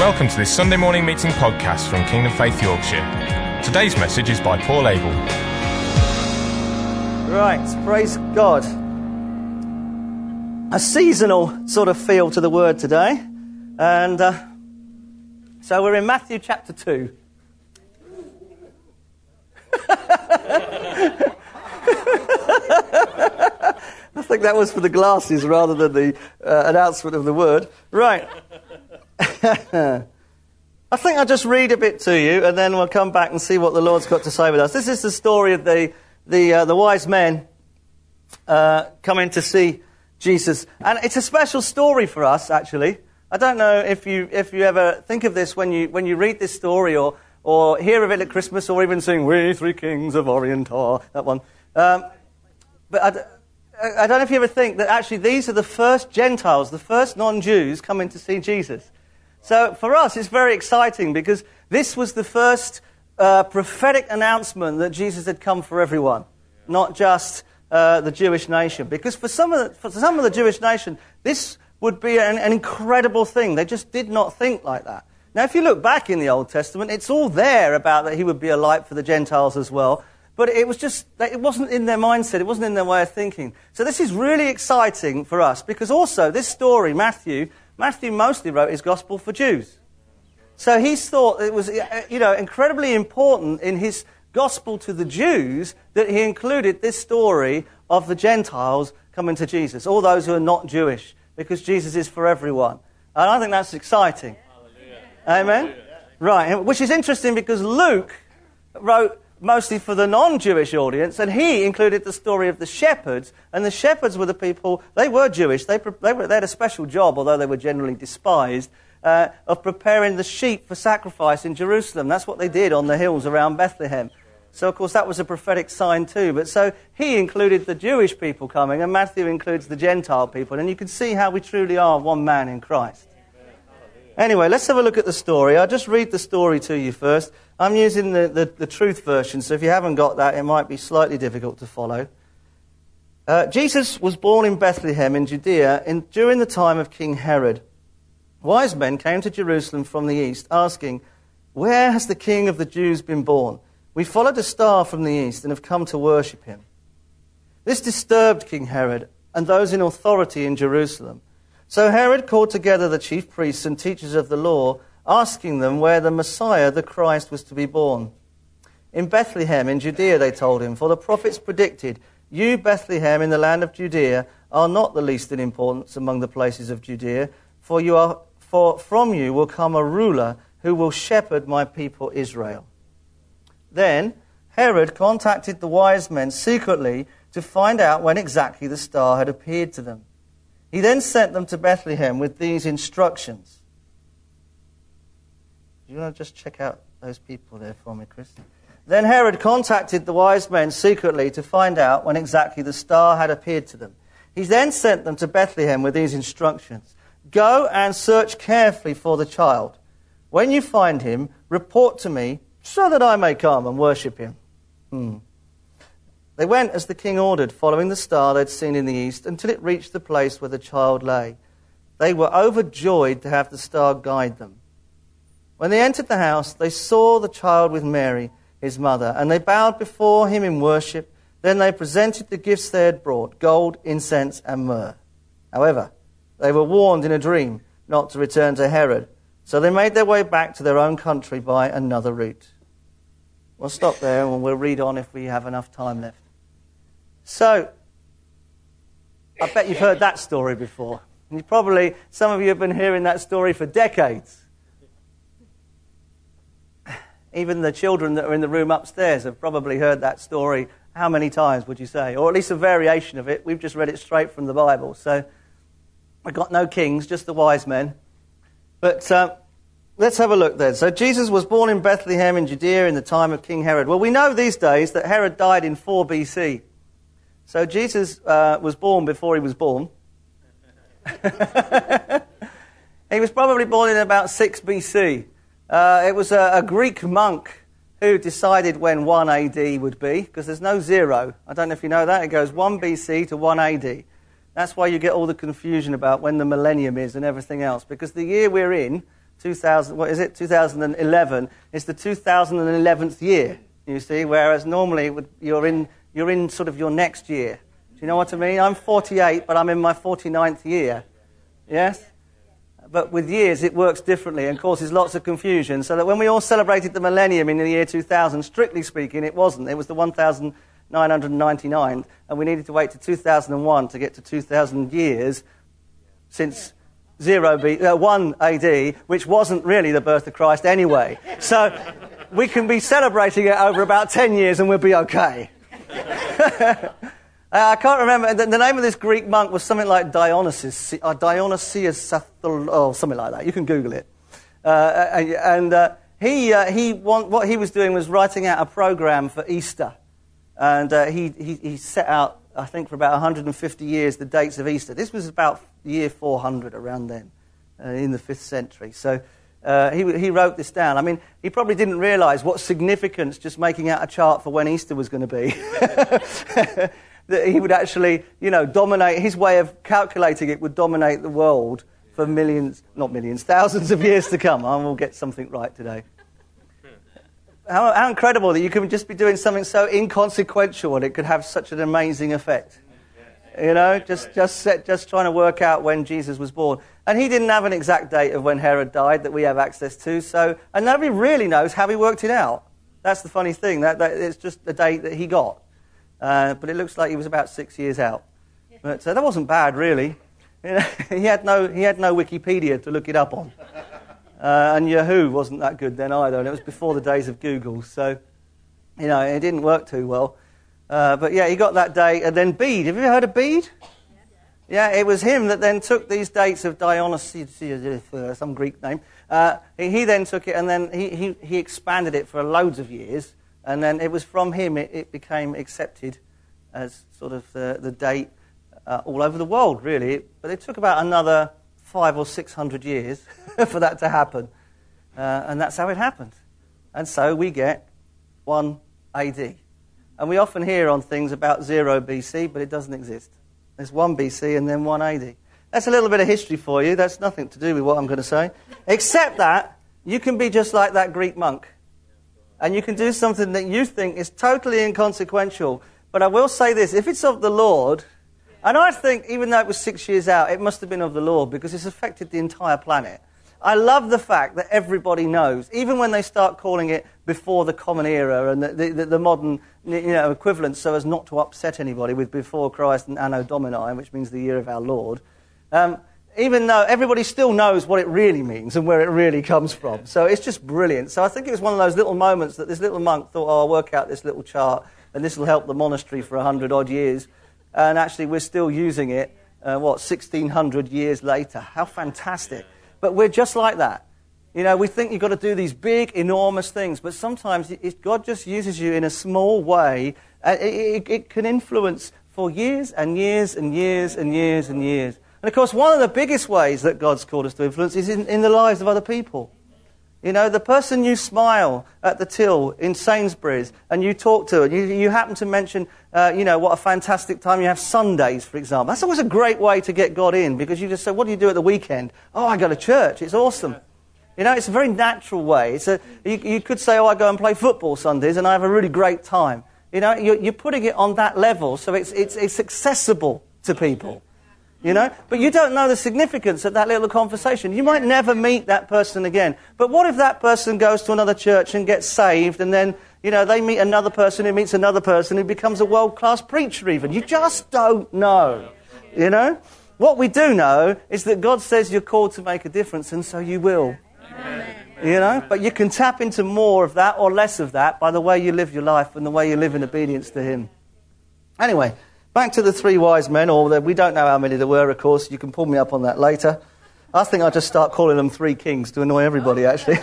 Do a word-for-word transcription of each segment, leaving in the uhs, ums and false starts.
Welcome to this Sunday morning meeting podcast from Kingdom Faith Yorkshire. Today's message is by Paul Abel. Right, praise God. A seasonal sort of feel to the word today. And uh, so we're in Matthew chapter two. I think that was for the glasses rather than the uh, announcement of the word. Right. I think I'll just read a bit to you and then we'll come back and see what the Lord's got to say with us. This is the story of the the, uh, the wise men uh, coming to see Jesus. And it's a special story for us, actually. I don't know if you if you ever think of this when you when you read this story or, or hear of it at Christmas or even sing, "We Three Kings of Orient Are," that one. Um, but I, I don't know if you ever think that actually these are the first Gentiles, the first non-Jews coming to see Jesus. So for us, it's very exciting because this was the first uh, prophetic announcement that Jesus had come for everyone, not just uh, the Jewish nation. Because for some of the, for some of the Jewish nation, this would be an, an incredible thing. They just did not think like that. Now, if you look back in the Old Testament, it's all there about that he would be a light for the Gentiles as well. But it was just, it wasn't in their mindset. It wasn't in their way of thinking. So this is really exciting for us because also this story, Matthew, Matthew mostly wrote his gospel for Jews. So he thought it was, you know, incredibly important in his gospel to the Jews that he included this story of the Gentiles coming to Jesus, all those who are not Jewish, because Jesus is for everyone. And I think that's exciting. Hallelujah. Amen? Hallelujah. Right, which is interesting because Luke wrote mostly for the non-Jewish audience, and he included the story of the shepherds, and the shepherds were the people, they were Jewish, they, they, were, they had a special job, although they were generally despised, uh, of preparing the sheep for sacrifice in Jerusalem. That's what they did on the hills around Bethlehem. So, of course, that was a prophetic sign too. But so he included the Jewish people coming, and Matthew includes the Gentile people, and you can see how we truly are one man in Christ. Anyway, let's have a look at the story. I'll just read the story to you first. I'm using the, the, the Truth version, so if you haven't got that, it might be slightly difficult to follow. Uh, Jesus was born in Bethlehem in Judea in, during the time of King Herod. Wise men came to Jerusalem from the east, asking, "Where has the King of the Jews been born? We followed a star from the east and have come to worship him." This disturbed King Herod and those in authority in Jerusalem. So Herod called together the chief priests and teachers of the law, asking them where the Messiah, the Christ, was to be born. "In Bethlehem, in Judea," they told him, "for the prophets predicted, 'You, Bethlehem, in the land of Judea, are not the least in importance among the places of Judea, for you are, for from you will come a ruler who will shepherd my people Israel.'" Then Herod contacted the wise men secretly to find out when exactly the star had appeared to them. He then sent them to Bethlehem with these instructions. Do you want to just check out those people there for me, Chris? Then Herod contacted the wise men secretly to find out when exactly the star had appeared to them. He then sent them to Bethlehem with these instructions. "Go and search carefully for the child. When you find him, report to me so that I may come and worship him." Hmm. They went as the king ordered, following the star they'd seen in the east, until it reached the place where the child lay. They were overjoyed to have the star guide them. When they entered the house, they saw the child with Mary, his mother, and they bowed before him in worship. Then they presented the gifts they had brought, gold, incense, and myrrh. However, they were warned in a dream not to return to Herod, so they made their way back to their own country by another route. We'll stop there and we'll read on if we have enough time left. So, I bet you've heard that story before. And you probably, some of you have been hearing that story for decades. Even the children that are in the room upstairs have probably heard that story how many times, would you say? Or at least a variation of it. We've just read it straight from the Bible. So, we've got no kings, just the wise men. But uh, let's have a look then. So, Jesus was born in Bethlehem in Judea in the time of King Herod. Well, we know these days that Herod died in four B C. So Jesus uh, was born before he was born. He was probably born in about six B C. Uh, it was a, a Greek monk who decided when one A D would be, because there's no zero. I don't know if you know that. It goes one B C to one A D. That's why you get all the confusion about when the millennium is and everything else, because the year we're in two thousand, what is it, two thousand eleven, it's the two thousand eleventh year, you see, whereas normally you're in, you're in sort of your next year. Do you know what I mean? I'm forty-eight, but I'm in my forty-ninth year. Yes? But with years, it works differently and causes lots of confusion. So that when we all celebrated the millennium in the year two thousand, strictly speaking, it wasn't. It was the one thousand nine hundred ninety-nine, and we needed to wait to two thousand one to get to two thousand years since zero B, uh, one A D, which wasn't really the birth of Christ anyway. So we can be celebrating it over about ten years and we'll be okay. I can't remember. The, the name of this Greek monk was something like Dionysius, uh, Dionysius, or something like that. You can Google it. Uh, and uh, he, uh, he want, what he was doing was writing out a program for Easter. And uh, he, he, he set out, I think, for about one hundred fifty years, the dates of Easter. This was about year four hundred, around then, uh, in the fifth century. So uh, he, he wrote this down. I mean, he probably didn't realise what significance just making out a chart for when Easter was going to be. That he would actually, you know, dominate, his way of calculating it would dominate the world for millions, not millions, thousands of years to come. I will get something right today. How, how incredible that you can just be doing something so inconsequential and it could have such an amazing effect. You know, just just set, just trying to work out when Jesus was born. And he didn't have an exact date of when Herod died that we have access to, so, and nobody really knows how he worked it out. That's the funny thing, that, that it's just the date that he got. Uh, but it looks like he was about six years out. But uh, that wasn't bad, really. You know, he had no he had no Wikipedia to look it up on. Uh, and Yahoo wasn't that good then either, and it was before the days of Google. So, you know, it didn't work too well. Uh, but yeah, he got that date. And then Bede. Have you ever heard of Bede? Yeah, it was him that then took these dates of Dionysius, uh, some Greek name. Uh, he, he then took it and then he, he, he expanded it for loads of years. And then it was from him it, it became accepted as sort of the, the date uh, all over the world, really. But it took about another five or six hundred years for that to happen. Uh, and that's how it happened. And so we get one A D. And we often hear on things about zero B C, but it doesn't exist. There's one B C and then one A D. That's a little bit of history for you. That's nothing to do with what I'm going to say. Except that you can be just like that Greek monk. And you can do something that you think is totally inconsequential. But I will say this, if it's of the Lord, and I think even though it was six years out, it must have been of the Lord because it's affected the entire planet. I love the fact that everybody knows, even when they start calling it before the Common Era and the, the, the modern you know, equivalent so as not to upset anybody with before Christ and Anno Domini, which means the year of our Lord. Um, even though everybody still knows what it really means and where it really comes from. So it's just brilliant. So I think it was one of those little moments that this little monk thought, oh, I'll work out this little chart and this will help the monastery for a hundred odd years. And actually we're still using it, uh, what, sixteen hundred years later. How fantastic. But we're just like that. You know, we think you've got to do these big, enormous things, but sometimes it, God just uses you in a small way. Uh, it, it, it can influence for years and years and years and years and years. And of course, one of the biggest ways that God's called us to influence is in, in the lives of other people. You know, the person you smile at the till in Sainsbury's and you talk to, and you, you happen to mention, uh, you know, what a fantastic time you have Sundays, for example. That's always a great way to get God in, because you just say, what do you do at the weekend? Oh, I go to church. It's awesome. You know, it's a very natural way. It's a, you, you could say, oh, I go and play football Sundays and I have a really great time. You know, you're, you're putting it on that level, so it's, it's, it's accessible to people. You know, but you don't know the significance of that little conversation. You might never meet that person again. But what if that person goes to another church and gets saved, and then, you know, they meet another person who meets another person who becomes a world-class preacher even? You just don't know, you know. What we do know is that God says you're called to make a difference, and so you will. Amen. You know, but you can tap into more of that or less of that by the way you live your life and the way you live in obedience to Him. Anyway, back to the three wise men, or the, we don't know how many there were, of course. You can pull me up on that later. I think I'll just start calling them three kings to annoy everybody, actually.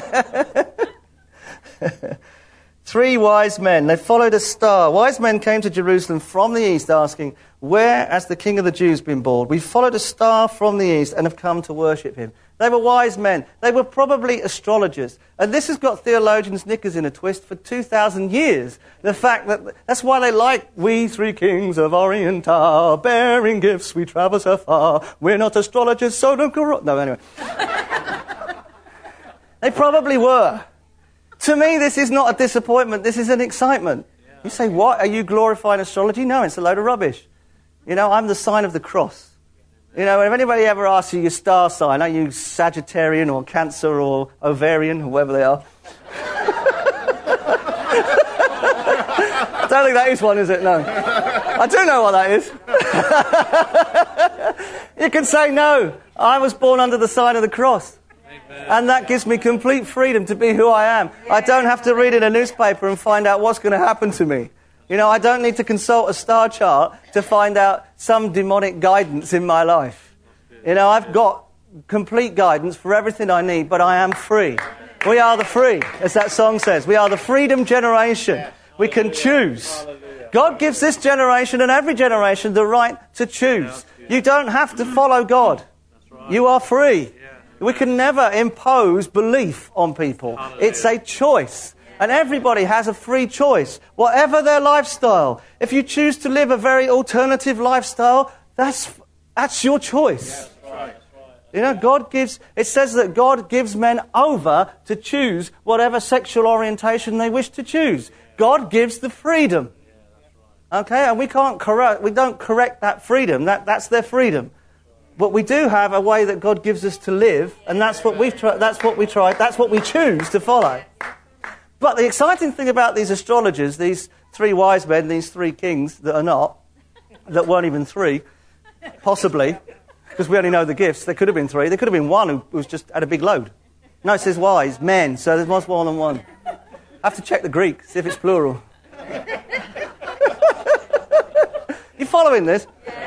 Three wise men. They followed a star. Wise men came to Jerusalem from the east asking, where has the King of the Jews been born? We followed a star from the east and have come to worship him. They were wise men. They were probably astrologers. And this has got theologians' knickers in a twist for two thousand years. The fact that, that's why they like, we three kings of Orient are, bearing gifts we traverse afar. We're not astrologers, so don't corrupt. No, anyway. They probably were. To me, this is not a disappointment. This is an excitement. Yeah. You say, what? Are you glorifying astrology? No, it's a load of rubbish. You know, I'm the sign of the cross. You know, if anybody ever asks you your star sign, are you Sagittarian or Cancer or Ovarian, or whoever they are? I don't think that is one, is it? No. I do know what that is. You can say, no, I was born under the sign of the cross. Amen. And that gives me complete freedom to be who I am. Yeah. I don't have to read in a newspaper and find out what's going to happen to me. You know, I don't need to consult a star chart to find out some demonic guidance in my life. You know, I've got complete guidance for everything I need, but I am free. We are the free, as that song says. We are the freedom generation. We can choose. God gives this generation and every generation the right to choose. You don't have to follow God. You are free. We can never impose belief on people. It's a choice. And everybody has a free choice, whatever their lifestyle. If you choose to live a very alternative lifestyle, that's that's your choice. You know, God gives, it says that God gives men over to choose whatever sexual orientation they wish to choose. God gives the freedom. Okay, and we can't correct, we don't correct that freedom. That that's their freedom. But we do have a way that God gives us to live, and that's what we've tried, that's what we try, that's what we choose to follow. But the exciting thing about these astrologers, these three wise men, these three kings that are not, that weren't even three, possibly, because we only know the gifts, there could have been three, there could have been one who was just had a big load. No, it says wise, men, so there was more than one. I have to check the Greek, see if it's plural. You following this?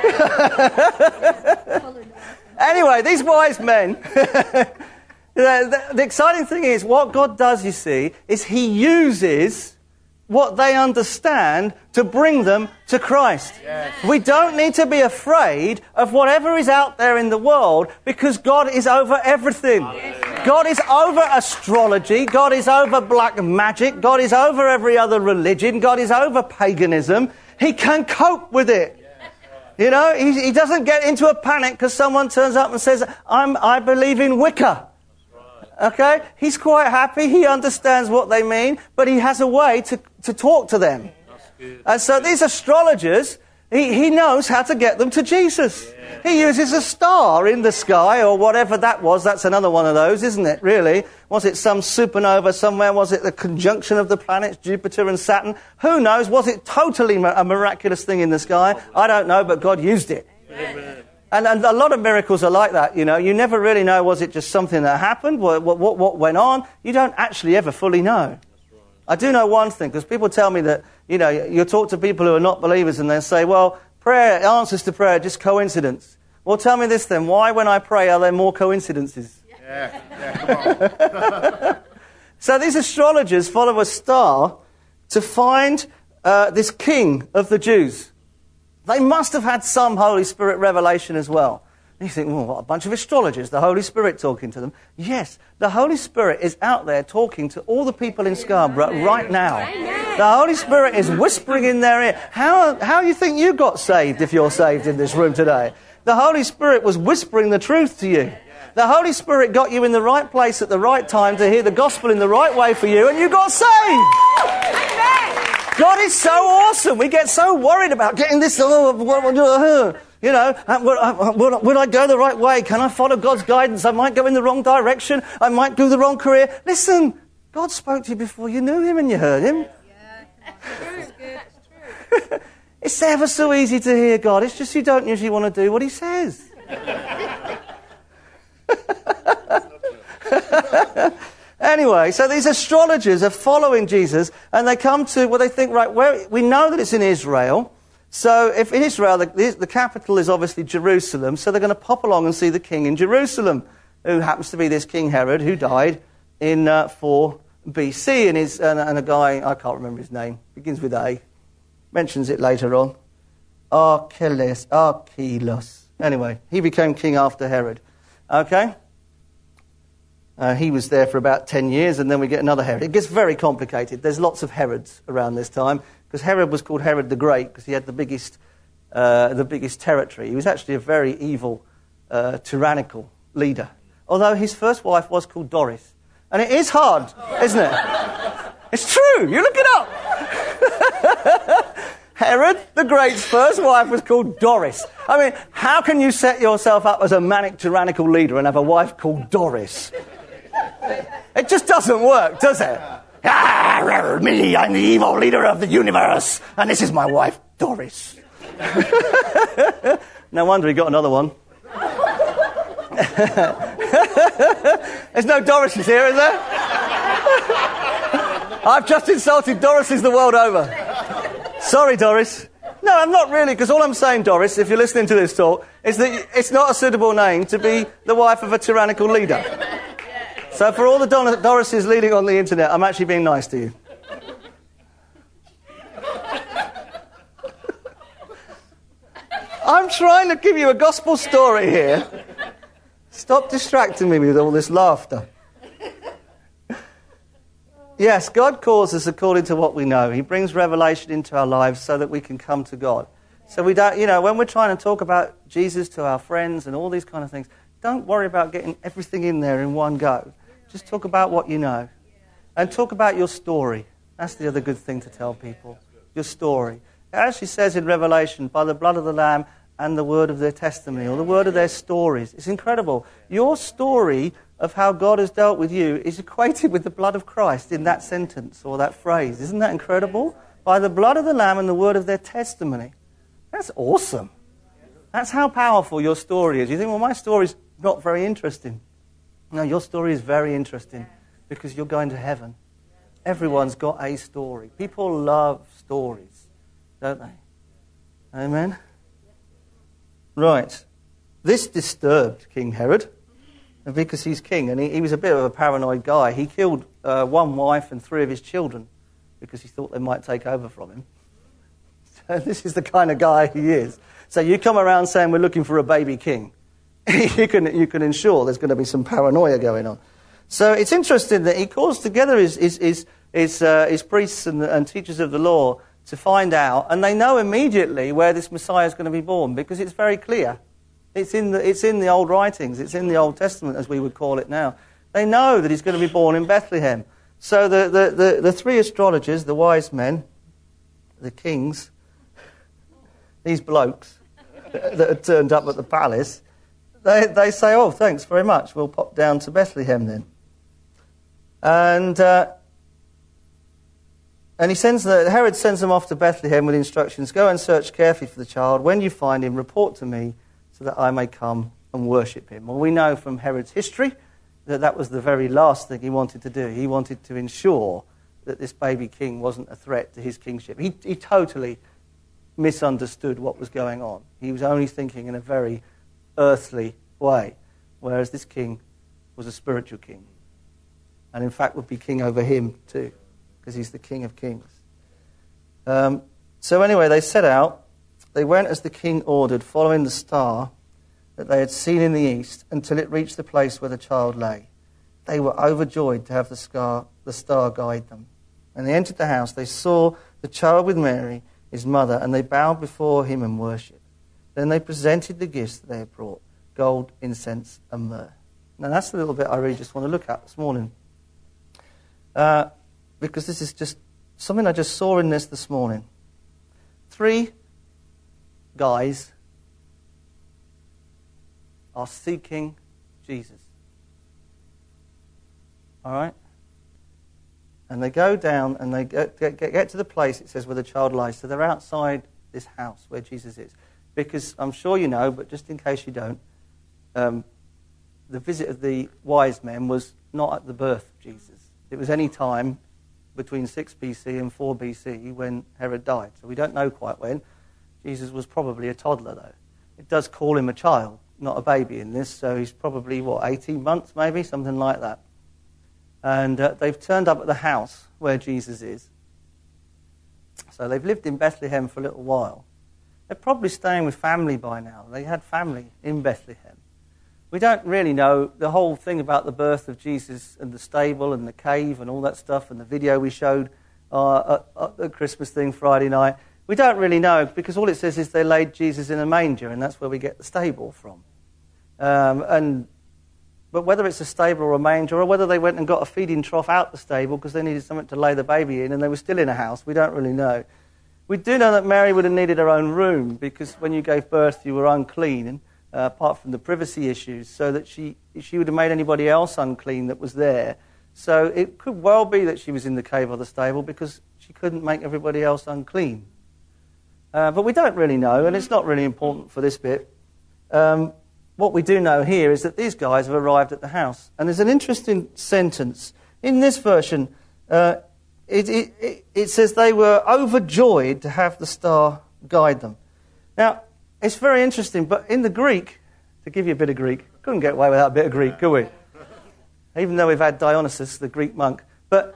Anyway, these wise men, the, the, the exciting thing is what God does, you see, is he uses what they understand to bring them to Christ. Yes. We don't need to be afraid of whatever is out there in the world because God is over everything. Hallelujah. God is over astrology. God is over black magic. God is over every other religion. God is over paganism. He can cope with it. You know, he, he doesn't get into a panic because someone turns up and says, I'm, I believe in Wicca. Okay? He's quite happy. He understands what they mean, but he has a way to, to talk to them. And so these astrologers, he, he knows how to get them to Jesus. He uses a star in the sky or whatever that was. That's another one of those, isn't it, really? Was it some supernova somewhere? Was it the conjunction of the planets, Jupiter and Saturn? Who knows? Was it totally a miraculous thing in the sky? I don't know, but God used it. Amen. And, and a lot of miracles are like that, you know. You never really know, was it just something that happened? What, what, what went on? You don't actually ever fully know. I do know one thing, because people tell me that, you know, you talk to people who are not believers and they say, well, prayer, answers to prayer, just coincidence. Well, tell me this then. Why, when I pray, are there more coincidences? Yeah, yeah, come on. So these astrologers follow a star to find uh, this king of the Jews. They must have had some Holy Spirit revelation as well. And you think, well, what a bunch of astrologers, the Holy Spirit talking to them. Yes, the Holy Spirit is out there talking to all the people in Scarborough right now. The Holy Spirit is whispering in their ear. How, how do you think you got saved if you're saved in this room today? The Holy Spirit was whispering the truth to you. The Holy Spirit got you in the right place at the right time to hear the gospel in the right way for you, and you got saved. God is so awesome. We get so worried about getting this, oh, you know, will, will I go the right way? Can I follow God's guidance? I might go in the wrong direction. I might do the wrong career. Listen, God spoke to you before you knew him and you heard him. Yeah, that's true. That's true. It's ever so easy to hear God. It's just you don't usually want to do what he says. Anyway, so these astrologers are following Jesus, and they come to, well, they think, right, where, we know that it's in Israel. So if in Israel, the, the capital is obviously Jerusalem, so they're going to pop along and see the king in Jerusalem, who happens to be this King Herod, who died in uh, four B C, and, his, and, and a guy, I can't remember his name, begins with A, mentions it later on, Archelaus, Archelaus. Anyway, he became king after Herod. Okay? Uh, he was there for about ten years, and then we get another Herod. It gets very complicated. There's lots of Herods around this time, because Herod was called Herod the Great, because he had the biggest, uh, the biggest territory. He was actually a very evil, uh, tyrannical leader. Although his first wife was called Doris, And it is hard, isn't it? It's true. You look it up. Herod the Great's first wife was called Doris. I mean, how can you set yourself up as a manic, tyrannical leader and have a wife called Doris? It just doesn't work, does it? Ah, me, I'm the evil leader of the universe, and this is my wife, Doris. No wonder he got another one. There's no Dorises here, is there? I've just insulted Dorises the world over. Sorry, Doris. No, I'm not really, because all I'm saying, Doris, if you're listening to this talk, is that it's not a suitable name to be the wife of a tyrannical leader. So for all the Don- Dorises leading on the internet, I'm actually being nice to you. I'm trying to give you a gospel story here. Stop distracting me with all this laughter. Yes, God calls us according to what we know. He brings revelation into our lives so that we can come to God. So we don't, you know, when we're trying to talk about Jesus to our friends and all these kind of things, don't worry about getting everything in there in one go. Just talk about what you know. And talk about your story. That's the other good thing to tell people. Your story. It actually says in Revelation, by the blood of the Lamb and the word of their testimony, or the word of their stories. It's incredible. Your story of how God has dealt with you is equated with the blood of Christ in that sentence or that phrase. Isn't that incredible? By the blood of the Lamb and the word of their testimony. That's awesome. That's how powerful your story is. You think, well, my story's not very interesting. No, your story is very interesting because you're going to heaven. Everyone's got a story. People love stories, don't they? Amen? Right. This disturbed King Herod because he's king, and he, he was a bit of a paranoid guy. He killed uh, one wife and three of his children because he thought they might take over from him. So this is the kind of guy he is. So you come around saying we're looking for a baby king. you can you can ensure there's going to be some paranoia going on. So it's interesting that he calls together his his his, his, uh, his priests and, and teachers of the law to find out, and they know immediately where this Messiah is going to be born because it's very clear. It's in the it's in the old writings. It's in the Old Testament, as we would call it now. They know that he's going to be born in Bethlehem. So the the the, the three astrologers, the wise men, the kings, these blokes that had turned up at the palace. They they say, oh, thanks very much. We'll pop down to Bethlehem then. And uh, and he sends the Herod sends them off to Bethlehem with instructions: go and search carefully for the child. When you find him, report to me so that I may come and worship him. Well, we know from Herod's history that that was the very last thing he wanted to do. He wanted to ensure that this baby king wasn't a threat to his kingship. He he totally misunderstood what was going on. He was only thinking in a very earthly way, whereas this king was a spiritual king, and in fact would be king over him too, because he's the King of Kings. Um, so anyway, they set out. They went as the king ordered, following the star that they had seen in the east, until it reached the place where the child lay. They were overjoyed to have the star, the star guide them. And they entered the house. They saw the child with Mary, his mother, and they bowed before him and worshipped. Then they presented the gifts that they had brought: gold, incense, and myrrh. Now that's the little bit I really just want to look at this morning. Uh, because this is just something I just saw in this this morning. Three guys are seeking Jesus. All right? And they go down and they get, get, get to the place, it says, where the child lies. So they're outside this house where Jesus is. Because I'm sure you know, but just in case you don't, um, the visit of the wise men was not at the birth of Jesus. It was any time between six B C and four B C when Herod died. So we don't know quite when. Jesus was probably a toddler, though. It does call him a child, not a baby in this, so he's probably, what, eighteen months maybe, something like that. And uh, they've turned up at the house where Jesus is. So they've lived in Bethlehem for a little while. They're probably staying with family by now. They had family in Bethlehem. We don't really know the whole thing about the birth of Jesus and the stable and the cave and all that stuff and the video we showed uh, at, at the Christmas thing Friday night. We don't really know because all it says is they laid Jesus in a manger, and that's where we get the stable from. Um, and But whether it's a stable or a manger, or whether they went and got a feeding trough out the stable because they needed something to lay the baby in and they were still in a house, we don't really know. We do know that Mary would have needed her own room because when you gave birth you were unclean, uh, apart from the privacy issues, so that she, she would have made anybody else unclean that was there. So it could well be that she was in the cave or the stable because she couldn't make everybody else unclean. Uh, but we don't really know, and it's not really important for this bit. Um, what we do know here is that these guys have arrived at the house. And there's an interesting sentence. In this version, uh, it, it, it, it says they were overjoyed to have the star guide them. Now, it's very interesting, but in the Greek, to give you a bit of Greek, couldn't get away without a bit of Greek, could we? Even though we've had Dionysus, the Greek monk. But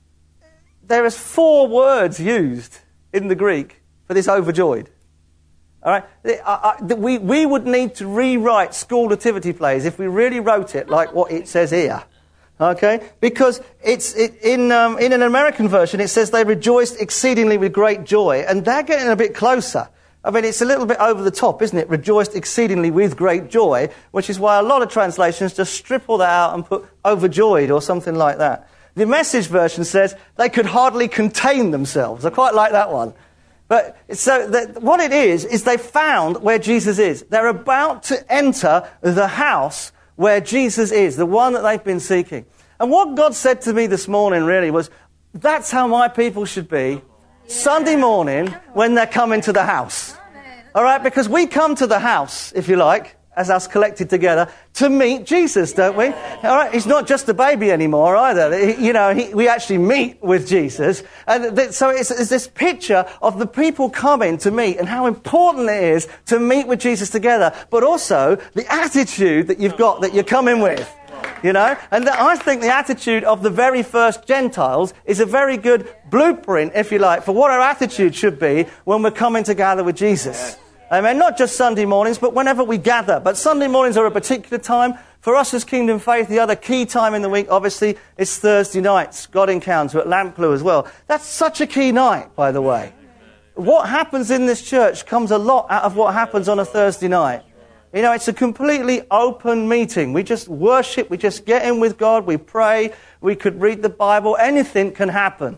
there is four words used in the Greek for this overjoyed. All right? I, I, we, we would need to rewrite school nativity plays if we really wrote it like what it says here. Okay? Because it's it, in, um, in an American version, it says they rejoiced exceedingly with great joy. And they're getting a bit closer. I mean, it's a little bit over the top, isn't it? Rejoiced exceedingly with great joy, which is why a lot of translations just strip all that out and put overjoyed or something like that. The Message version says they could hardly contain themselves. I quite like that one. But so that, what it is, is they found where Jesus is. They're about to enter the house where Jesus is, the one that they've been seeking. And what God said to me this morning really was, that's how my people should be Sunday morning when they're coming to the house. All right, because we come to the house, if you like, as us collected together, to meet Jesus, don't we? All right, he's not just a baby anymore either. He, you know, he, we actually meet with Jesus. And th- so it's, it's this picture of the people coming to meet and how important it is to meet with Jesus together, but also the attitude that you've got that you're coming with. You know, and th- I think the attitude of the very first Gentiles is a very good blueprint, if you like, for what our attitude should be when we're coming together with Jesus. Amen. Not just Sunday mornings, but whenever we gather. But Sunday mornings are a particular time. For us as Kingdom Faith, the other key time in the week, obviously, is Thursday nights. God Encounter at Lamplugh as well. That's such a key night, by the way. What happens in this church comes a lot out of what happens on a Thursday night. You know, it's a completely open meeting. We just worship, we just get in with God, we pray, we could read the Bible, anything can happen.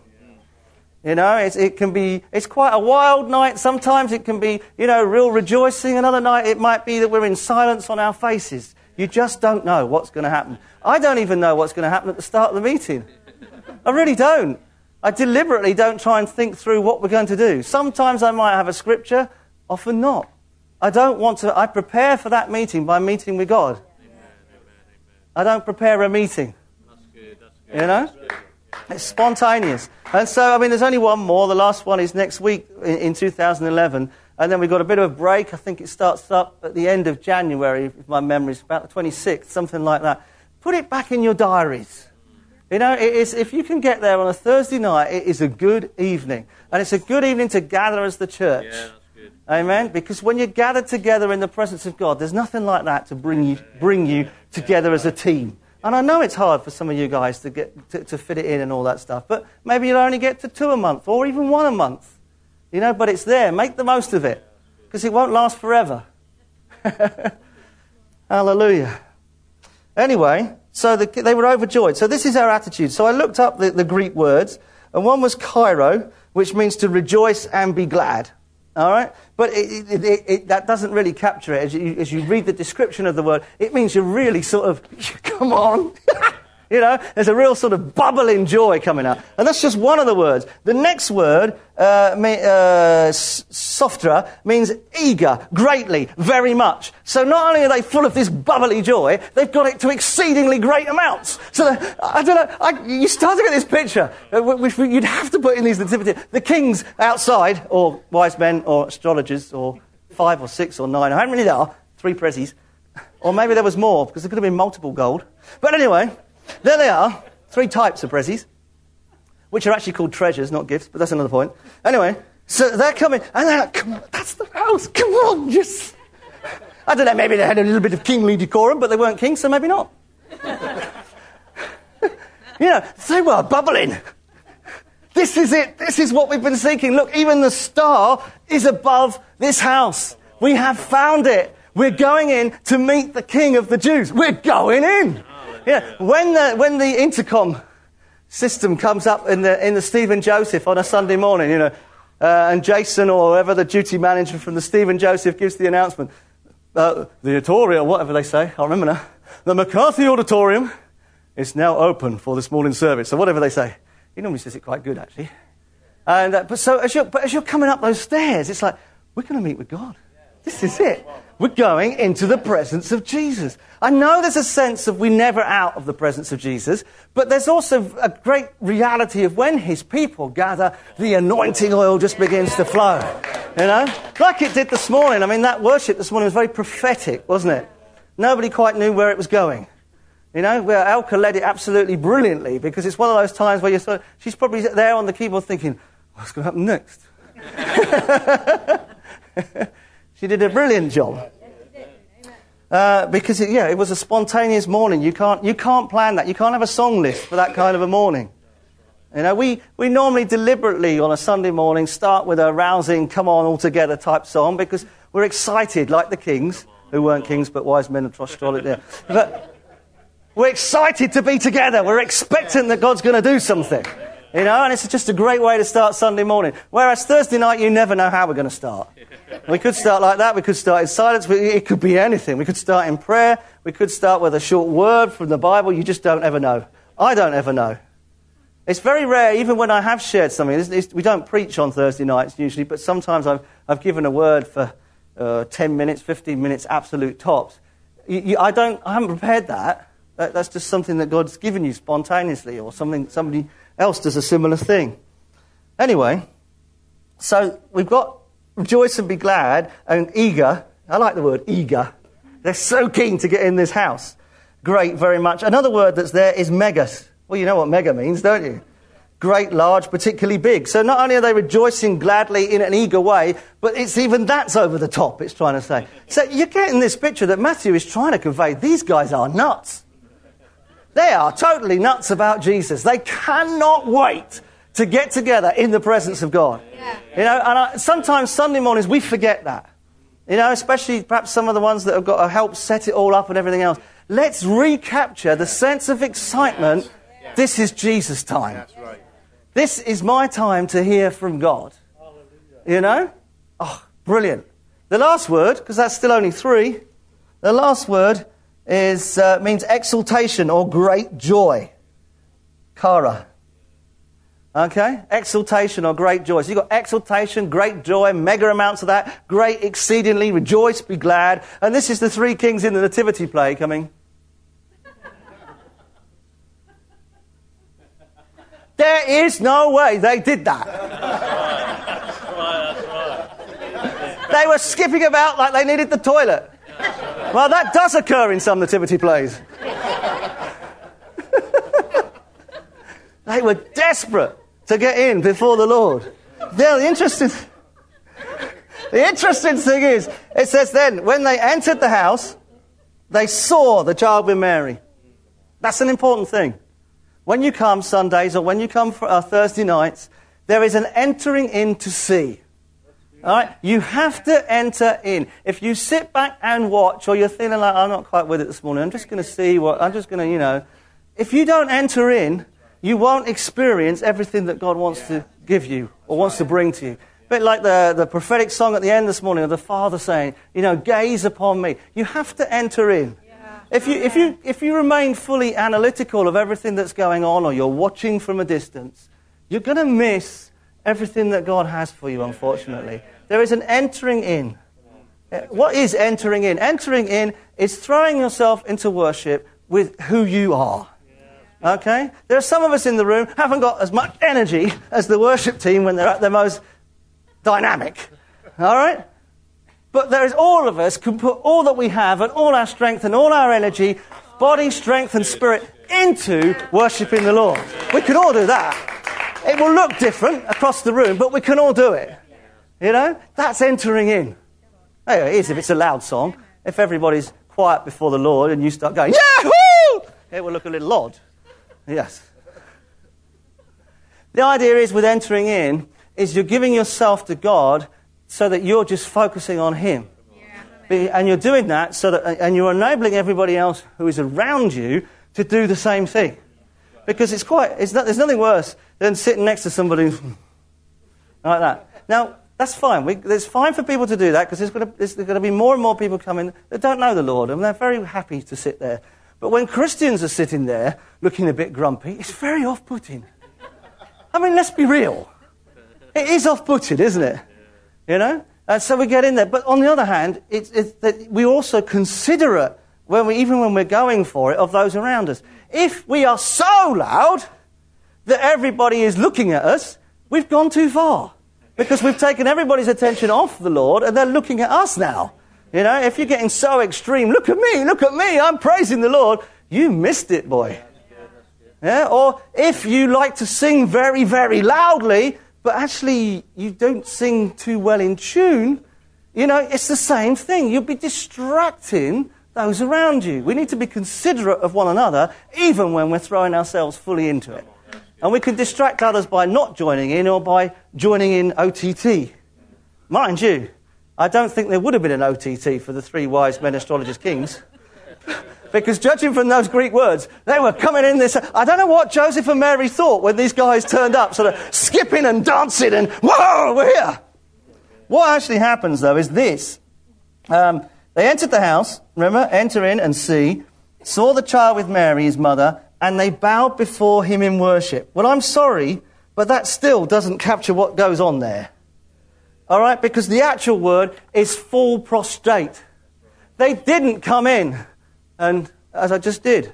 You know, it's, it can be, it's quite a wild night. Sometimes it can be, you know, real rejoicing. Another night it might be that we're in silence on our faces. You just don't know what's going to happen. I don't even know what's going to happen at the start of the meeting. I really don't. I deliberately don't try and think through what we're going to do. Sometimes I might have a scripture, often not. I don't want to, I prepare for that meeting by meeting with God. Amen, amen, amen. I don't prepare a meeting. That's good, that's good. You know? That's good. It's spontaneous. And so, I mean, there's only one more. The last one is next week in, in two thousand eleven. And then we've got a bit of a break. I think it starts up at the end of January, if my memory's about the twenty-sixth, something like that. Put it back in your diaries. You know, it is, if you can get there on a Thursday night, it is a good evening. And it's a good evening to gather as the church. Yeah. Amen? Because when you're gathered together in the presence of God, there's nothing like that to bring you bring you together as a team. And I know it's hard for some of you guys to get to, to fit it in and all that stuff, but maybe you'll only get to two a month or even one a month. You know, but it's there. Make the most of it because it won't last forever. Hallelujah. Anyway, so the, they were overjoyed. So this is our attitude. So I looked up the, the Greek words, and one was kairo, which means to rejoice and be glad. All right? But it, it, it, it, that doesn't really capture it. As you, as you read the description of the word, it means you're really sort of, come on. You know, there's a real sort of bubbling joy coming out. And that's just one of the words. The next word, uh, uh, softra, means eager, greatly, very much. So not only are they full of this bubbly joy, they've got it to exceedingly great amounts. So, I don't know, I, you start to get this picture, which you'd have to put in these nativity. The kings outside, or wise men, or astrologers, or five or six or nine, how many there are? Three prezzies. Or maybe there was more, because there could have been multiple gold. But anyway, there they are, three types of prezzies, which are actually called treasures, not gifts, but that's another point. Anyway, so they're coming, and they're like, come on, that's the house, come on, just... I don't know, maybe they had a little bit of kingly decorum, but they weren't kings, so maybe not. You know, they were bubbling. This is it, this is what we've been seeking. Look, even the star is above this house. We have found it. We're going in to meet the King of the Jews. We're going in. Yeah. When the when the intercom system comes up in the in the Stephen Joseph on a Sunday morning, you know, uh, and Jason or whoever the duty manager from the Stephen Joseph gives the announcement, uh, the auditorium, whatever they say, I can't remember now, the McCarthy Auditorium is now open for this morning service, or whatever they say. He normally says it quite good, actually. And uh, but so as you're but as you're coming up those stairs, it's like, we're going to meet with God. This is it. We're going into the presence of Jesus. I know there's a sense of we're never out of the presence of Jesus, but there's also a great reality of when his people gather, the anointing oil just begins to flow. You know? Like it did this morning. I mean, that worship this morning was very prophetic, wasn't it? Nobody quite knew where it was going. You know, where Elka led it absolutely brilliantly, because it's one of those times where you sort of, she's probably there on the keyboard thinking, what's going to happen next? She did a brilliant job. Uh, because, it, yeah, it was a spontaneous morning. You can't, you can't plan that. You can't have a song list for that kind of a morning. You know, we, we normally deliberately on a Sunday morning start with a rousing, come on all together type song, because we're excited, like the kings, who weren't kings but wise men of Trostrolic there. But we're excited to be together. We're expectant that God's going to do something. You know, and it's just a great way to start Sunday morning. Whereas Thursday night, you never know how we're going to start. We could start like that. We could start in silence. It could be anything. We could start in prayer. We could start with a short word from the Bible. You just don't ever know. I don't ever know. It's very rare, even when I have shared something. It's, it's, we don't preach on Thursday nights usually, but sometimes I've, I've given a word for uh, ten minutes, fifteen minutes, absolute tops. You, you, I don't. I haven't prepared that. that. That's just something that God's given you spontaneously, or something somebody else does a similar thing. Anyway, so we've got rejoice and be glad and eager. I like the word eager. They're so keen to get in this house. Great, very much. Another word that's there is megas. Well, you know what mega means, don't you? Great, large, particularly big. So not only are they rejoicing gladly in an eager way, but it's even that's over the top, it's trying to say. So you're getting this picture that Matthew is trying to convey. These guys are nuts. They are totally nuts about Jesus. They cannot wait to get together in the presence of God. Yeah. You know, and I, sometimes Sunday mornings we forget that. You know, especially perhaps some of the ones that have got to help set it all up and everything else. Let's recapture the sense of excitement. Yeah. This is Jesus' time. That's right. This is my time to hear from God. You know? Oh, brilliant. The last word, because that's still only three, the last word is uh, means exultation or great joy. Kara. Okay? Exultation or great joy. So you've got exultation, great joy, mega amounts of that, great, exceedingly, rejoice, be glad. And this is the three kings in the nativity play coming. There is no way they did that. That's right, that's right. They were skipping about like they needed the toilet. Well, that does occur in some nativity plays. They were desperate to get in before the Lord. Now, the interesting, the interesting thing is, it says then, when they entered the house, they saw the child with Mary. That's an important thing. When you come Sundays or when you come for uh, Thursday nights, there is an entering in to see. All right? You have to enter in. If you sit back and watch, or you're feeling like, I'm not quite with it this morning, I'm just going to see what, I'm just going to, you know. If you don't enter in, you won't experience everything that God wants to give you or wants to bring to you. A bit like the, the prophetic song at the end this morning of the Father saying, you know, gaze upon me. You have to enter in. If you, if you, if you remain fully analytical of everything that's going on, or you're watching from a distance, you're going to miss everything that God has for you, unfortunately. There is an entering in. What is entering in? Entering in is throwing yourself into worship with who you are. Okay? There are some of us in the room who haven't got as much energy as the worship team when they're at their most dynamic. All right? But there is all of us can put all that we have and all our strength and all our energy, body, strength and spirit into worshipping the Lord. We can all do that. It will look different across the room, but we can all do it. You know? That's entering in. Hey, it is if it's a loud song. If everybody's quiet before the Lord and you start going, Yahoo! It will look a little odd. Yes. The idea is with entering in, is you're giving yourself to God so that you're just focusing on Him. And you're doing that so that, and you're enabling everybody else who is around you to do the same thing. Because it's quite, it's not, there's nothing worse than sitting next to somebody like that. Now, that's fine. We, it's fine for people to do that because there's going to, there's going to be more and more people coming that don't know the Lord, and they're very happy to sit there. But when Christians are sitting there looking a bit grumpy, it's very off-putting. I mean, let's be real. It is off-putting, isn't it? You know? And so we get in there. But on the other hand, it's, it's that we're also considerate, when we, even when we're going for it, of those around us. If we are so loud that everybody is looking at us, we've gone too far. Because we've taken everybody's attention off the Lord and they're looking at us now. You know, if you're getting so extreme, look at me, look at me, I'm praising the Lord, you missed it, boy. Yeah? Or if you like to sing very, very loudly, but actually you don't sing too well in tune, you know, it's the same thing. You'll be distracting those around you. We need to be considerate of one another, even when we're throwing ourselves fully into it. And we can distract others by not joining in or by joining in O T T. Mind you, I don't think there would have been an O T T for the three wise men, astrologers, kings. Because judging from those Greek words, they were coming in this... I don't know what Joseph and Mary thought when these guys turned up, sort of skipping and dancing and, whoa, we're here. What actually happens, though, is this. Um, they entered the house, remember, enter in and see, saw the child with Mary, his mother, and they bowed before him in worship. Well, I'm sorry, but that still doesn't capture what goes on there. All right? Because the actual word is fall prostrate. They didn't come in and, as I just did,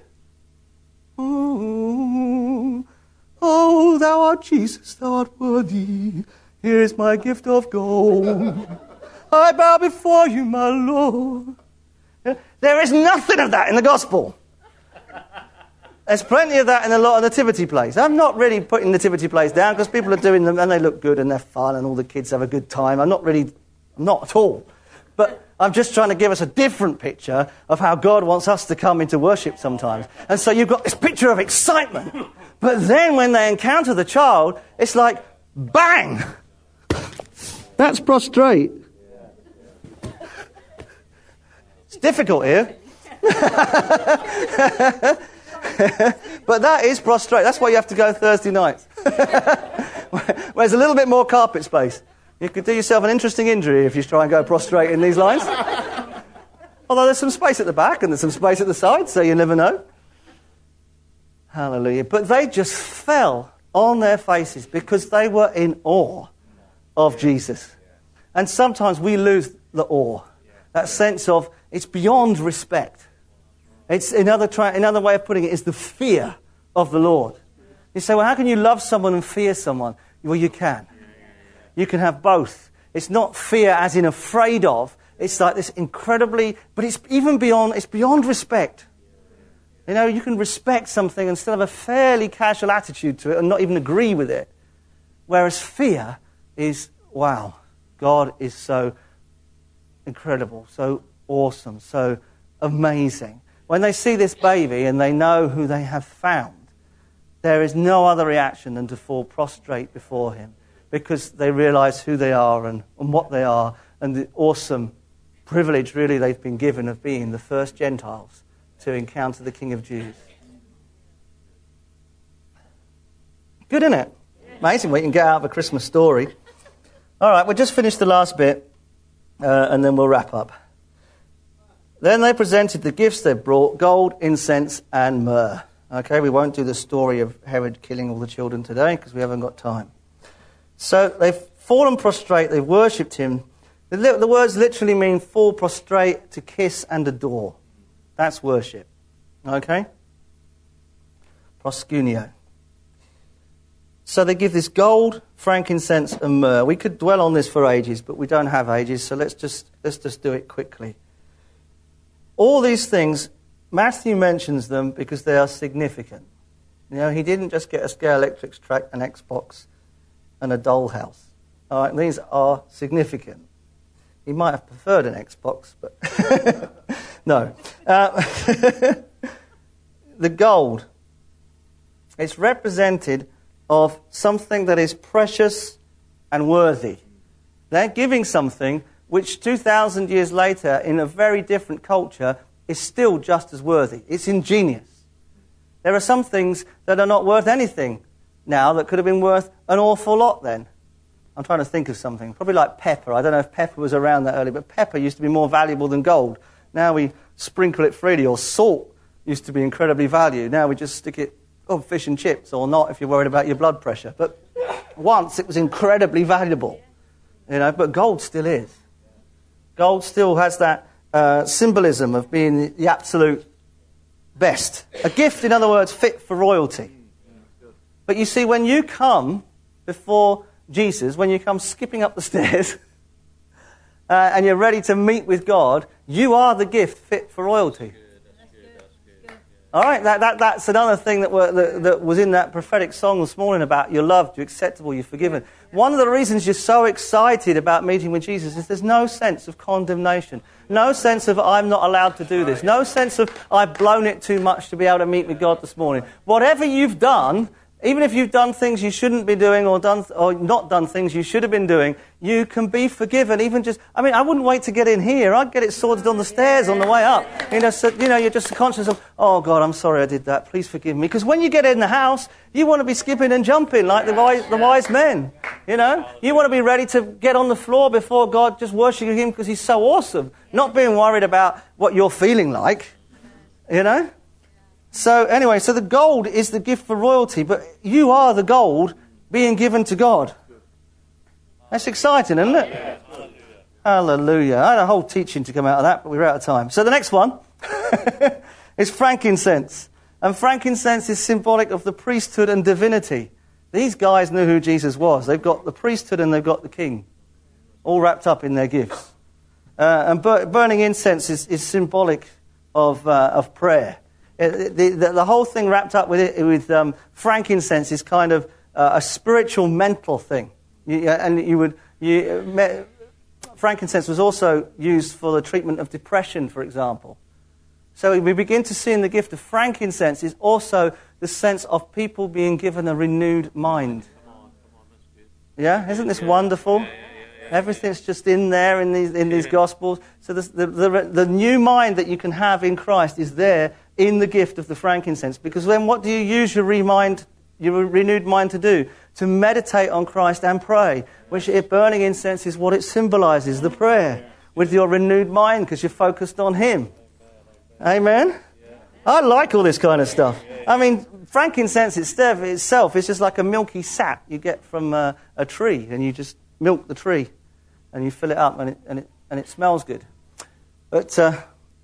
oh, oh, thou art Jesus, thou art worthy. Here is my gift of gold. I bow before you, my Lord. There is nothing of that in the gospel. There's plenty of that in a lot of nativity plays. I'm not really putting nativity plays down because people are doing them and they look good and they're fun and all the kids have a good time. I'm not really, I'm not at all. But I'm just trying to give us a different picture of how God wants us to come into worship sometimes. And so you've got this picture of excitement. But then when they encounter the child, it's like, bang! That's prostrate. It's difficult here. But that is prostrate. That's why you have to go Thursday nights. Where there's a little bit more carpet space. You could do yourself an interesting injury if you try and go prostrate in these lines. Although there's some space at the back and there's some space at the side, so you never know. Hallelujah. But they just fell on their faces because they were in awe of Jesus. And sometimes we lose the awe. That sense of it's beyond respect. It's another, try, another way of putting it is the fear of the Lord. You say, well, how can you love someone and fear someone? Well, you can. You can have both. It's not fear as in afraid of. It's like this incredibly, but it's even beyond, it's beyond respect. You know, you can respect something and still have a fairly casual attitude to it and not even agree with it. Whereas fear is, wow, God is so incredible, so awesome, so amazing. When they see this baby and they know who they have found, there is no other reaction than to fall prostrate before him because they realize who they are and, and what they are and the awesome privilege really they've been given of being the first Gentiles to encounter the King of Jews. Good, isn't it? Amazing what you can get out of a Christmas story. All right, we'll just finish the last bit uh, and then we'll wrap up. Then they presented the gifts they brought, gold, incense, and myrrh. Okay, we won't do the story of Herod killing all the children today because we haven't got time. So they've fallen prostrate, they've worshipped him. The, li- the words literally mean fall prostrate, to kiss and adore. That's worship. Okay? Proskuneo. So they give this gold, frankincense, and myrrh. We could dwell on this for ages, but we don't have ages, so let's just let's just do it quickly. All these things, Matthew mentions them because they are significant. You know, he didn't just get a Scalextric track, an Xbox, and a dollhouse. All right, these are significant. He might have preferred an Xbox, but no. Uh, the gold, it's represented of something that is precious and worthy. They're giving something which two thousand years later, in a very different culture, is still just as worthy. It's ingenious. There are some things that are not worth anything now that could have been worth an awful lot then. I'm trying to think of something. Probably like pepper. I don't know if pepper was around that early, but pepper used to be more valuable than gold. Now we sprinkle it freely. Or salt used to be incredibly valued. Now we just stick it on fish and chips, or not if you're worried about your blood pressure. But once it was incredibly valuable, you know. But gold still is. Gold still has that uh, symbolism of being the absolute best. A gift, in other words, fit for royalty. But you see, when you come before Jesus, when you come skipping up the stairs uh, and you're ready to meet with God, you are the gift fit for royalty. All right, that, that, that's another thing that, were, that, that was in that prophetic song this morning about you're loved, you're acceptable, you're forgiven. One of the reasons you're so excited about meeting with Jesus is there's no sense of condemnation, no sense of I'm not allowed to do this, no sense of I've blown it too much to be able to meet with God this morning. Whatever you've done, even if you've done things you shouldn't be doing or done or not done things you should have been doing, you can be forgiven. Even just, I mean, I wouldn't wait to get in here. I'd get it sorted on the stairs on the way up. You know, so, you know, you're just conscious of, oh God, I'm sorry I did that. Please forgive me. Because when you get in the house, you want to be skipping and jumping like the wise, the wise men. You know, you want to be ready to get on the floor before God, just worshiping Him because He's so awesome. Not being worried about what you're feeling like. You know. So anyway, so the gold is the gift for royalty, but you are the gold being given to God. That's exciting, isn't it? Hallelujah. I had a whole teaching to come out of that, but we're out of time. So the next one is frankincense. And frankincense is symbolic of the priesthood and divinity. These guys knew who Jesus was. They've got the priesthood and they've got the king, all wrapped up in their gifts. Uh, and bur- burning incense is, is symbolic of, uh, of prayer. The, the, the whole thing wrapped up with it with um, frankincense is kind of uh, a spiritual, mental thing. You, and you would you, me, frankincense was also used for the treatment of depression, for example. So we begin to see in the gift of frankincense is also the sense of people being given a renewed mind. Yeah, isn't this wonderful? Everything's just in there in these in these Gospels. So the, the, the, the new mind that you can have in Christ is there in the gift of the frankincense. Because then what do you use your, remind, your renewed mind to do? To meditate on Christ and pray. Which if burning incense is what it symbolizes, the prayer. With your renewed mind because you're focused on Him. Amen? I like all this kind of stuff. I mean, frankincense itself is just like a milky sap you get from a, a tree. And you just milk the tree. And you fill it up and it, and it, and it smells good. But... Uh,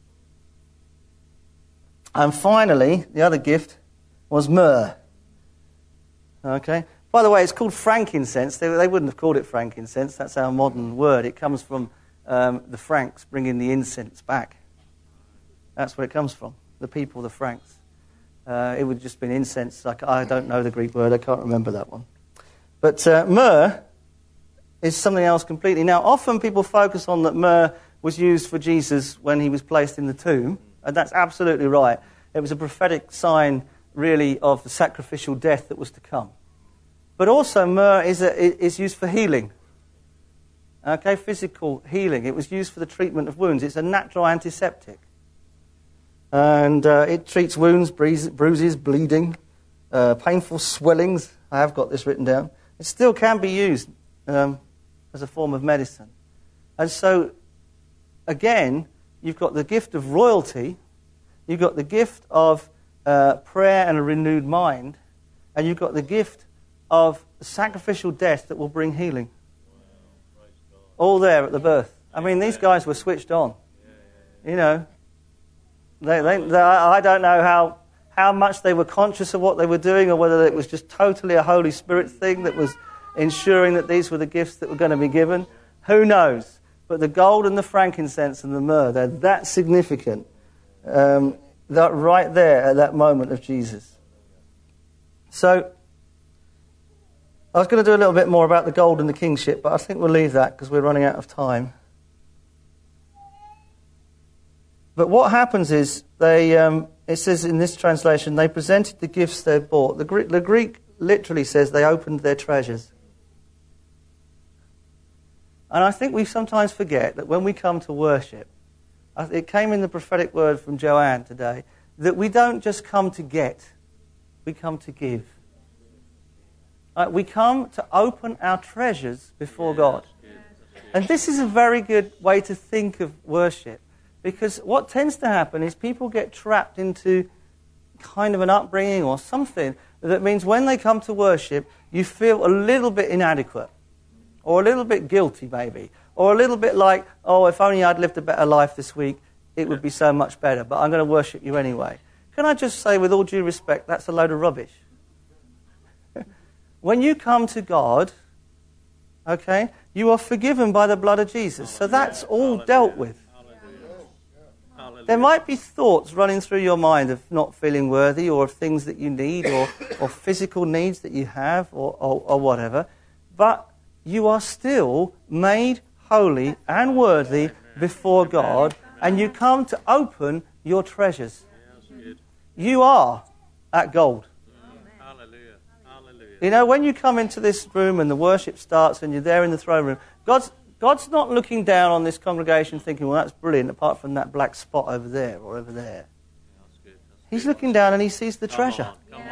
And finally, the other gift was myrrh. Okay. By the way, it's called frankincense. They, they wouldn't have called it frankincense. That's our modern word. It comes from um, the Franks bringing the incense back. That's where it comes from. The people, the Franks. Uh, it would have just been incense. Like I don't know the Greek word. I can't remember that one. But uh, myrrh is something else completely. Now, often people focus on that myrrh was used for Jesus when He was placed in the tomb. And that's absolutely right. It was a prophetic sign, really, of the sacrificial death that was to come. But also, myrrh is, a, is used for healing. Okay, physical healing. It was used for the treatment of wounds. It's a natural antiseptic. And uh, it treats wounds, bruises, bleeding, uh, painful swellings. I have got this written down. It still can be used um, as a form of medicine. And so, again... You've got the gift of royalty, you've got the gift of uh, prayer and a renewed mind, and you've got the gift of sacrificial death that will bring healing. All there at the birth. I mean, these guys were switched on. You know, they, they, they, I don't know how, how much they were conscious of what they were doing or whether it was just totally a Holy Spirit thing that was ensuring that these were the gifts that were going to be given. Who knows? But the gold and the frankincense and the myrrh, they're that significant. Um, that right there at that moment of Jesus. So, I was going to do a little bit more about the gold and the kingship, but I think we'll leave that because we're running out of time. But what happens is, they um, it says in this translation, they presented the gifts they bought. The Greek, the Greek literally says they opened their treasures. And I think we sometimes forget that when we come to worship, it came in the prophetic word from Joanne today, that we don't just come to get, we come to give. Uh, we come to open our treasures before God. And this is a very good way to think of worship, because what tends to happen is people get trapped into kind of an upbringing or something that means when they come to worship, you feel a little bit inadequate, or a little bit guilty maybe, or a little bit like, oh, if only I'd lived a better life this week, it would be so much better, but I'm going to worship you anyway. Can I just say, with all due respect, that's a load of rubbish. When you come to God, okay, you are forgiven by the blood of Jesus. So that's all dealt with. There might be thoughts running through your mind of not feeling worthy, or of things that you need, or, or physical needs that you have, or, or, or whatever. But you are still made holy and worthy before God, and you come to open your treasures. You are that gold. You know, when you come into this room and the worship starts and you're there in the throne room, God's, God's not looking down on this congregation thinking, well, that's brilliant, apart from that black spot over there or over there. He's looking down and he sees the treasure.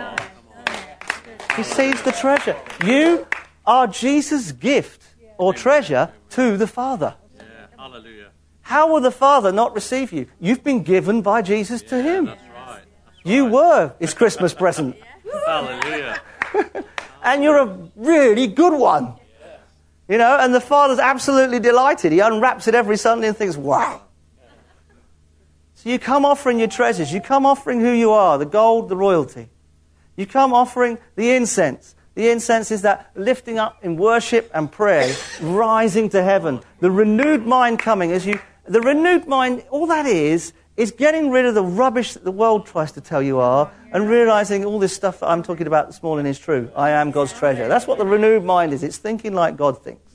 He sees the treasure. You are Jesus' gift or treasure to the Father. How will the Father not receive you? You've been given by Jesus to him. You were his Christmas present. Hallelujah. And you're a really good one. You know, and the Father's absolutely delighted. He unwraps it every Sunday and thinks, wow. So you come offering your treasures. You come offering who you are, the gold, the royalty. You come offering the incense. The incense is that lifting up in worship and prayer, rising to heaven. The renewed mind coming as you... The renewed mind, all that is, is getting rid of the rubbish that the world tries to tell you are, and realizing all this stuff that I'm talking about this morning is true. I am God's treasure. That's what the renewed mind is. It's thinking like God thinks.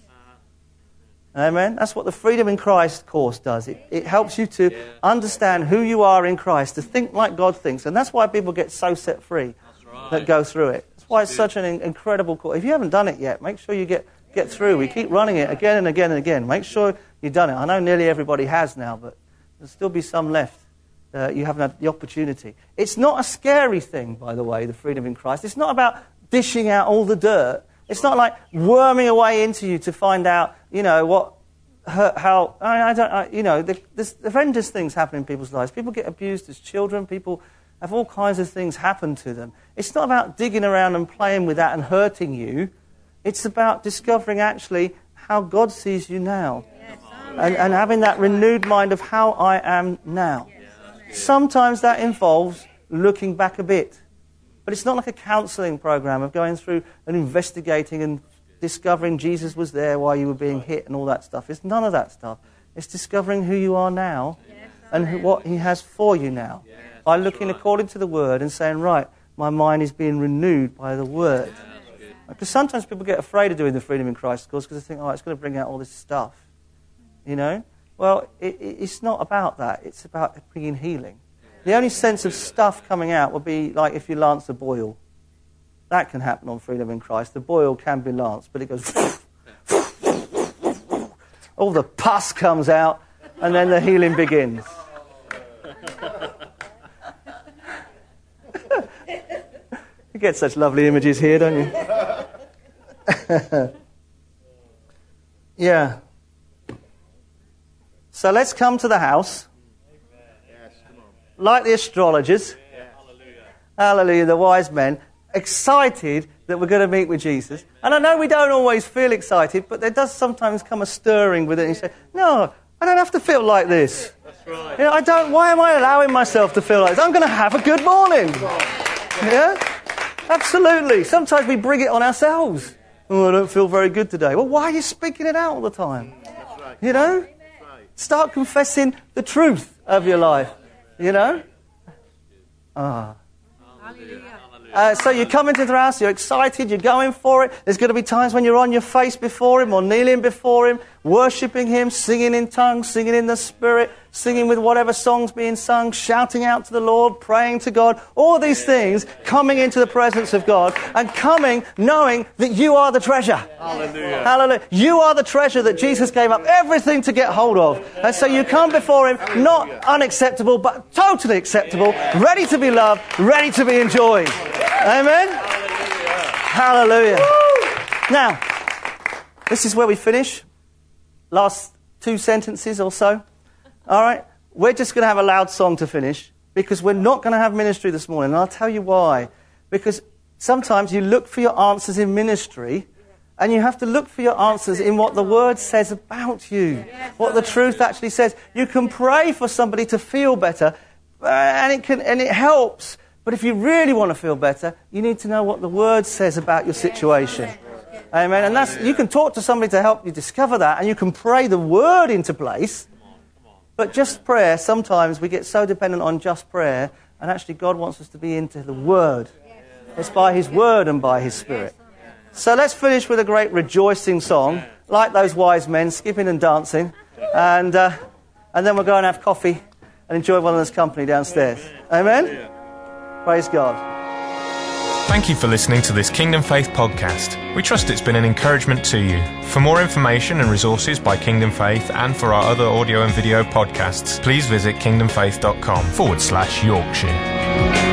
Amen? That's what the Freedom in Christ course does. It, it helps you to understand who you are in Christ, to think like God thinks. And that's why people get so set free that go through it. That's why it's such an incredible course. If you haven't done it yet, make sure you get, get through. We keep running it again and again and again. Make sure you've done it. I know nearly everybody has now, but there'll still be some left. Uh, you haven't had the opportunity. It's not a scary thing, by the way, the freedom in Christ. It's not about dishing out all the dirt. It's not like worming away into you to find out, you know, what, how, I, I don't, I, you know, the, there's horrendous things happen in people's lives. People get abused as children. People have all kinds of things happen to them. It's not about digging around and playing with that and hurting you. It's about discovering actually how God sees you now. And, and having that renewed mind of how I am now. Sometimes that involves looking back a bit. But it's not like a counselling program of going through and investigating and discovering Jesus was there while you were being hit and all that stuff. It's none of that stuff. It's discovering who you are now and who, what he has for you now. By looking according to the Word and saying, right, my mind is being renewed by the Word. Because sometimes people get afraid of doing the Freedom in Christ course because they think, oh, it's going to bring out all this stuff. You know? Well, it, it, it's not about that. It's about bringing healing. The only sense of stuff coming out would be like if you lance a boil. That can happen on Freedom in Christ. The boil can be lanced, but it goes... all the pus comes out, and then the healing begins. You get such lovely images here, don't you? Yeah. So let's come to the house, like the astrologers, hallelujah, the wise men, excited that we're going to meet with Jesus. And I know we don't always feel excited, but there does sometimes come a stirring with it. And you say, no, I don't have to feel like this. That's right. You know, I don't. Why am I allowing myself to feel like this? I'm going to have a good morning. Yeah, absolutely. Sometimes we bring it on ourselves. Oh, I don't feel very good today. Well, why are you speaking it out all the time? That's right. You know? Start confessing the truth of your life, you know? Ah. Uh, so you come into the house, you're excited, you're going for it. There's going to be times when you're on your face before him or kneeling before him, worshipping him, singing in tongues, singing in the Spirit, singing with whatever song's being sung, shouting out to the Lord, praying to God, all these things, coming into the presence of God and coming knowing that you are the treasure. Hallelujah. Hallelujah. You are the treasure that Jesus gave up everything to get hold of. And so you come before him, not unacceptable, but totally acceptable, ready to be loved, ready to be enjoyed. Amen? Hallelujah. Now, this is where we finish. Last two sentences or so. All right? We're just going to have a loud song to finish because we're not going to have ministry this morning. And I'll tell you why. Because sometimes you look for your answers in ministry and you have to look for your answers in what the Word says about you, what the truth actually says. You can pray for somebody to feel better, uh, and it can and it helps. But if you really want to feel better, you need to know what the Word says about your situation. Amen. And that's, you can talk to somebody to help you discover that, and you can pray the Word into place. But just prayer, sometimes we get so dependent on just prayer, and actually God wants us to be into the Word. It's by His Word and by His Spirit. So let's finish with a great rejoicing song, like those wise men, skipping and dancing. And, uh, and then we'll go and have coffee and enjoy one another's company downstairs. Amen? Praise God. Thank you for listening to this Kingdom Faith podcast. We trust it's been an encouragement to you. For more information and resources by Kingdom Faith and for our other audio and video podcasts, please visit kingdomfaith.com forward slash Yorkshire.